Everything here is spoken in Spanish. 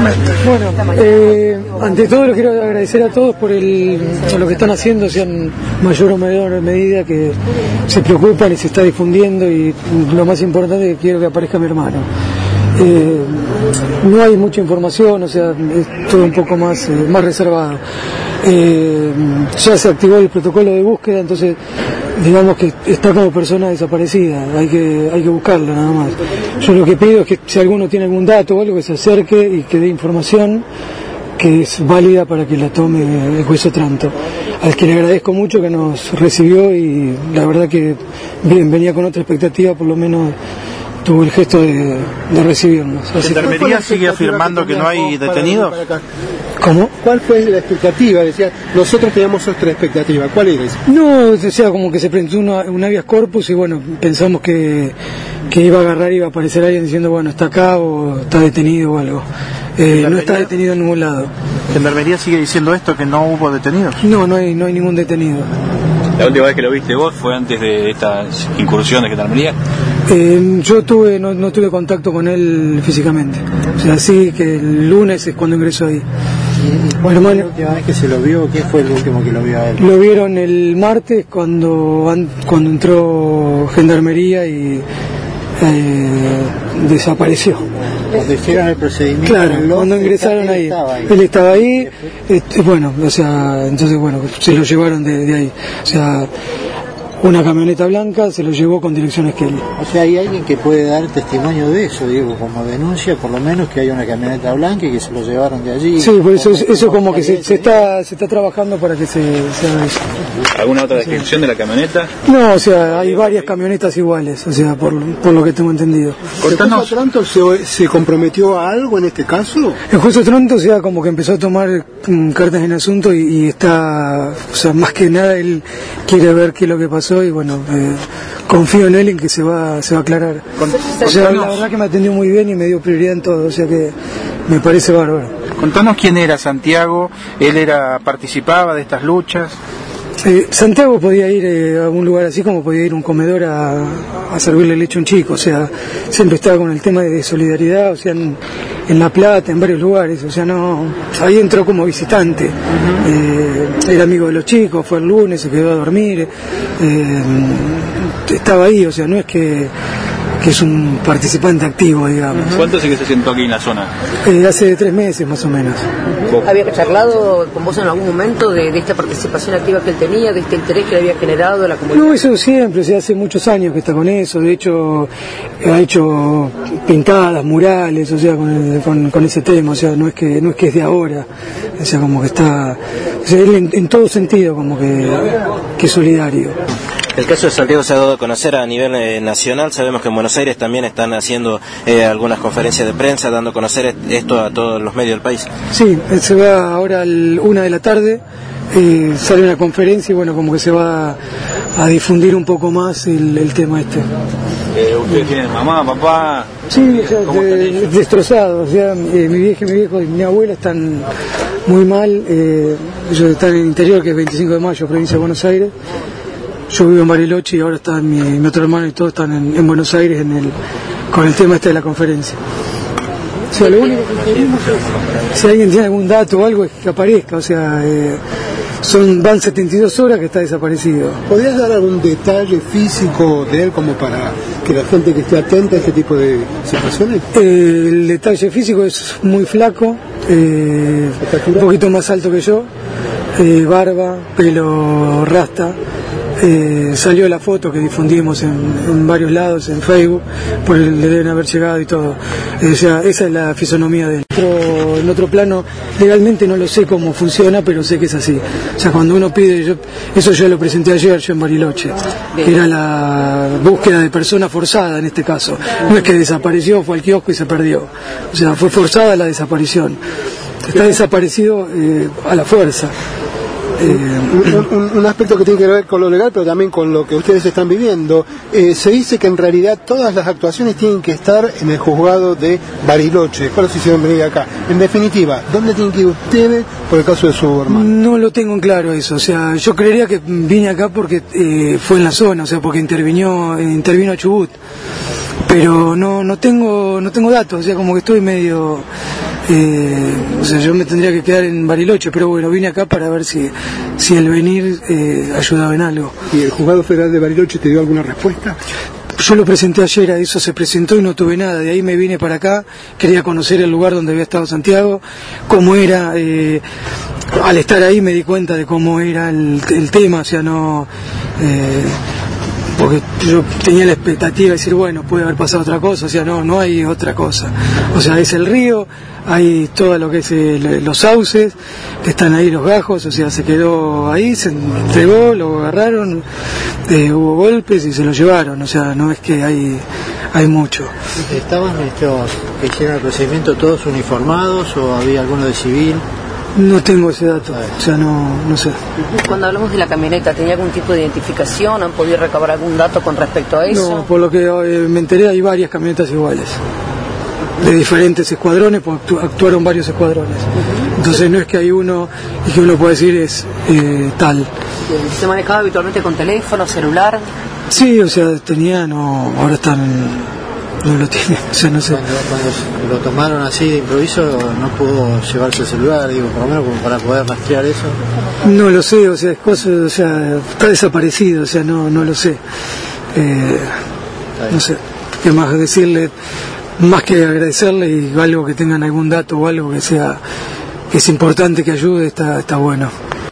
Bueno, ante todo lo quiero agradecer a todos por lo que están haciendo, sea en mayor o menor medida, que se preocupan y se está difundiendo, y lo más importante es que quiero que aparezca mi hermano. No hay mucha información, o sea, es todo un poco más reservado. Ya se activó el protocolo de búsqueda, entonces digamos que está como persona desaparecida, hay que buscarla nada más. Yo lo que pido es que si alguno tiene algún dato o algo, que se acerque y que dé información que es válida para que la tome el juez Otranto, al que le agradezco mucho que nos recibió, y la verdad que bien, venía con otra expectativa, por lo menos tuvo el gesto de recibirnos. ¿Gendarmería sigue afirmando que no hay detenidos? ¿Cómo? ¿Cuál fue la expectativa? Decía, nosotros teníamos otra expectativa. ¿Cuál era esa? No, o sea, como que se presentó un habeas corpus y bueno, pensamos que iba a agarrar, iba a aparecer alguien diciendo, bueno, está acá o está detenido o algo. No está detenido en ningún lado. ¿Gendarmería sigue diciendo esto, que no hubo detenidos? No hay ningún detenido. ¿La última vez que lo viste vos fue antes de estas incursiones de Gendarmería? Yo no tuve contacto con él físicamente. O sea, sí que el lunes es cuando ingresó ahí. Bueno, la última vez que se lo vio, ¿qué fue el último que lo vio a él? Lo vieron el martes cuando entró Gendarmería y desapareció. Cuando hicieron el procedimiento, claro, cuando ingresaron ahí. Él estaba ahí, bueno, o sea, entonces bueno, se lo llevaron de ahí. O sea, una camioneta blanca se lo llevó con dirección a Esquel. O sea, hay alguien que puede dar testimonio de eso, digo, como denuncia, por lo menos, que hay una camioneta blanca y que se lo llevaron de allí. Sí, por eso como que se está trabajando para que se haga eso. ¿Alguna otra descripción de la camioneta? No, o sea, hay varias camionetas iguales, o sea, por lo que tengo entendido. ¿El juez Otranto se comprometió a algo en este caso? El juez Otranto, o sea, como que empezó a tomar cartas en el asunto y está, o sea, más que nada él quiere ver qué es lo que pasó. Y bueno, confío en él, en que se va a aclarar. O sea, la verdad que me atendió muy bien y me dio prioridad en todo, o sea que me parece bárbaro. Contanos quién era Santiago. Él participaba de estas luchas. Santiago podía ir a un lugar así como podía ir a un comedor a servirle leche a un chico, o sea, siempre estaba con el tema de solidaridad, o sea, en La Plata, en varios lugares, o sea, no, ahí entró como visitante, era amigo de los chicos, fue el lunes, se quedó a dormir, estaba ahí, o sea, no es que es un participante activo, digamos. ¿Cuánto hace que se sentó aquí en la zona? Hace 3 meses más o menos. ¿Había charlado con vos en algún momento de esta participación activa que él tenía, de este interés que le había generado a la comunidad? No, eso siempre, o sea, hace muchos años que está con eso, de hecho ha hecho pintadas, murales, o sea, con ese tema, o sea, no es que es de ahora, o sea, como que está, o sea, él en todo sentido como que es solidario. El caso de Santiago se ha dado a conocer a nivel nacional. Sabemos que en Buenos Aires también están haciendo algunas conferencias de prensa, dando a conocer esto a todos los medios del país. Sí, se va ahora a la 1 de la tarde, sale una conferencia y bueno, como que se va a difundir un poco más el tema este. ¿Ustedes tienen mamá, papá? Sí, o sea, destrozados, o sea, mi viejo y mi abuela están muy mal, ellos están en el interior, que es 25 de mayo, provincia de Buenos Aires. Yo vivo en Bariloche y ahora está mi otro hermano y todos están en Buenos Aires con el tema este de la conferencia. O sea, lo único que pedimos es, si alguien tiene algún dato o algo, es que aparezca, o sea, van 72 horas que está desaparecido. ¿Podrías dar algún detalle físico de él como para que la gente que esté atenta a este tipo de situaciones? El detalle físico es muy flaco, un poquito más alto que yo, barba, pelo rasta. Salió la foto que difundimos en varios lados, en Facebook, pues le deben haber llegado y todo. O sea, esa es la fisonomía de él. En otro plano, legalmente no lo sé cómo funciona, pero sé que es así. O sea, cuando uno pide, eso yo lo presenté ayer yo en Bariloche, que era la búsqueda de persona forzada en este caso. No es que desapareció, fue al kiosco y se perdió. O sea, fue forzada la desaparición. Está desaparecido a la fuerza. Un aspecto que tiene que ver con lo legal, pero también con lo que ustedes están viviendo. Se dice que en realidad todas las actuaciones tienen que estar en el juzgado de Bariloche. ¿Cuál se hicieron venir acá? En definitiva, ¿dónde tienen que ir ustedes por el caso de su hermano? No lo tengo en claro eso. O sea, yo creería que vine acá porque fue en la zona, o sea, porque intervino Chubut. Pero no tengo datos, o sea, como que estoy medio O sea, yo me tendría que quedar en Bariloche, pero bueno, vine acá para ver si el venir ayudaba en algo. ¿Y el Juzgado Federal de Bariloche te dio alguna respuesta? Yo lo presenté ayer, a eso se presentó y no tuve nada. De ahí me vine para acá, quería conocer el lugar donde había estado Santiago, cómo era. Al estar ahí me di cuenta de cómo era el tema, o sea, no... porque yo tenía la expectativa de decir, bueno, puede haber pasado otra cosa, o sea, no hay otra cosa. O sea, es el río, hay todo lo que es los sauces, que están ahí los gajos, o sea, se quedó ahí, se entregó, lo agarraron, hubo golpes y se lo llevaron, o sea, no es que hay mucho. ¿Estaban estos que hicieron el procedimiento todos uniformados o había alguno de civil? No tengo ese dato, o sea, no sé. Cuando hablamos de la camioneta, ¿tenía algún tipo de identificación? ¿Han podido recabar algún dato con respecto a eso? No, por lo que me enteré hay varias camionetas iguales, de diferentes escuadrones, porque actuaron varios escuadrones. Entonces no es que hay uno y que uno puede decir es tal. ¿Se manejaba habitualmente con teléfono, celular? Sí, o sea, ahora no lo tiene, o sea, no sé. Cuando lo tomaron así de improviso, no pudo llevarse el celular, digo, por lo menos como para poder rastrear eso. No lo sé, o sea, está desaparecido, o sea, no lo sé. No sé, qué más decirle, más que agradecerle y algo que tengan algún dato o algo que es importante que ayude, está bueno.